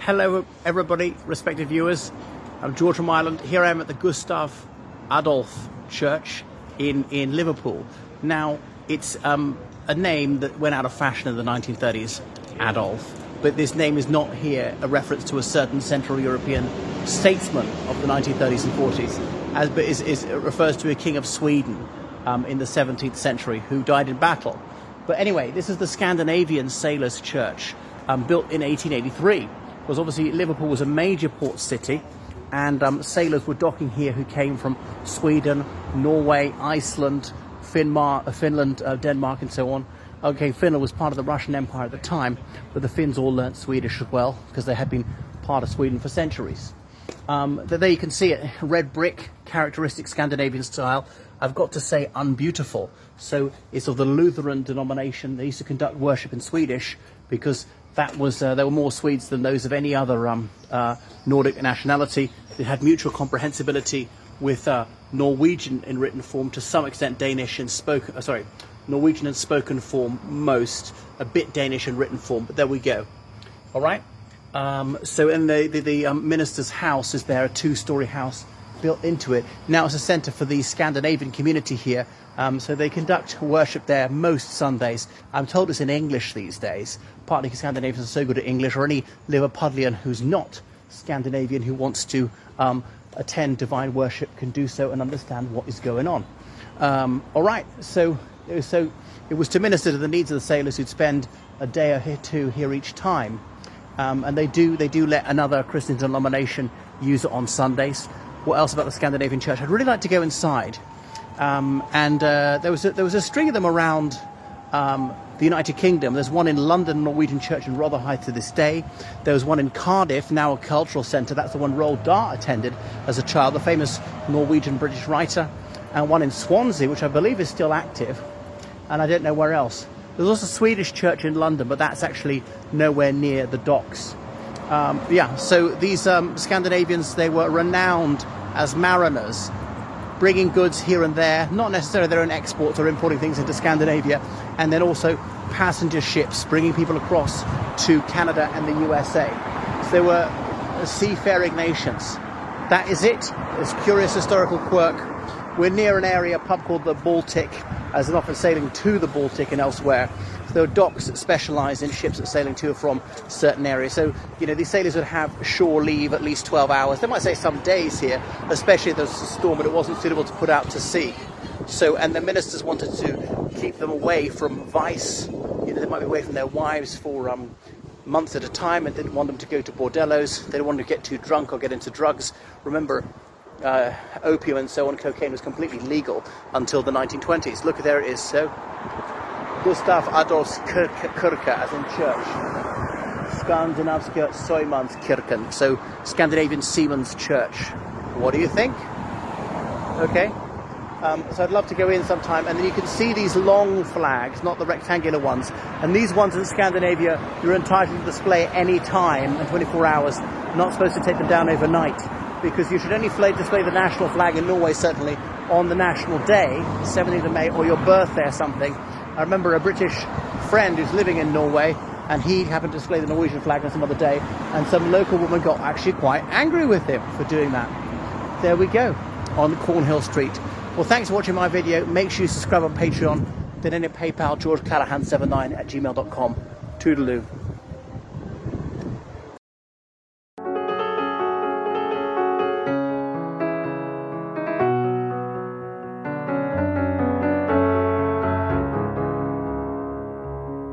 Hello everybody, respected viewers. I'm George from Ireland. Here I am at the Gustav Adolf Church in Liverpool. Now, it's a name that went out of fashion in the 1930s, Adolf. But this name is not here a reference to a certain Central European statesman of the 1930s and 40s, but it refers to a king of Sweden in the 17th century who died in battle. But anyway, this is the Scandinavian Sailors' Church, built in 1883. Because obviously Liverpool was a major port city, and sailors were docking here who came from Sweden, Norway, Iceland, Finland, Denmark, and so on. Okay, Finland was part of the Russian Empire at the time, but the Finns all learnt Swedish as well, because they had been part of Sweden for centuries. There you can see it, red brick, characteristic Scandinavian style. I've got to say unbeautiful. So it's of the Lutheran denomination. They used to conduct worship in Swedish because that was there were more Swedes than those of any other Nordic nationality. It had mutual comprehensibility with Norwegian in written form, to some extent Danish in spoken. Norwegian in spoken form, most a bit Danish in written form. But there we go. All right. So in the minister's house is there, a two-story house built into it. Now it's a centre for the Scandinavian community here. So they conduct worship there most Sundays. I'm told it's in English these days, partly because Scandinavians are so good at English, or any Liverpudlian who's not Scandinavian who wants to attend divine worship can do so and understand what is going on. All right, so it was to minister to the needs of the sailors who'd spend a day or two here each time. And they do let another Christian denomination use it on Sundays. What else about the Scandinavian church? I'd really like to go inside. There was a string of them around the United Kingdom. There's one in London, Norwegian Church in Rotherhithe to this day. There was one in Cardiff, now a cultural centre. That's the one Roald Dahl attended as a child, the famous Norwegian-British writer. And one in Swansea, which I believe is still active. And I don't know where else. There's also a Swedish church in London, but that's actually nowhere near the docks. So these Scandinavians, they were renowned as mariners, bringing goods here and there, not necessarily their own exports or importing things into Scandinavia, and then also passenger ships bringing people across to Canada and the USA. So they were seafaring nations. That is it. It's a curious historical quirk. We're near an area, a pub called the Baltic, as an often sailing to the Baltic and elsewhere. So there are docks that specialise in ships that are sailing to or from certain areas. So, you know, these sailors would have shore leave at least 12 hours. They might say some days here, especially if there's a storm and it wasn't suitable to put out to sea. So, and the ministers wanted to keep them away from vice. You know, they might be away from their wives for months at a time, and didn't want them to go to bordellos. They didn't want them to get too drunk or get into drugs. Remember, opium and so on, cocaine was completely legal until the 1920s. Look, there it is. So, Gustav Adolfs Kyrka, as in church. Skandinavska Sjömanskyrkan, so Scandinavian Seamen's Church. What do you think? Okay. So I'd love to go in sometime, and then you can see these long flags, not the rectangular ones. And these ones in Scandinavia, you're entitled to display any time in 24 hours. Not supposed to take them down overnight, because you should only display the national flag in Norway, certainly, on the national day, 17th of May, or your birthday or something. I remember a British friend who's living in Norway, and he happened to display the Norwegian flag on some other day, and some local woman got actually quite angry with him for doing that. There we go, on Cornhill Street. Well, thanks for watching my video. Make sure you subscribe on Patreon, then in a PayPal, georgecallaghan79@gmail.com. Toodaloo.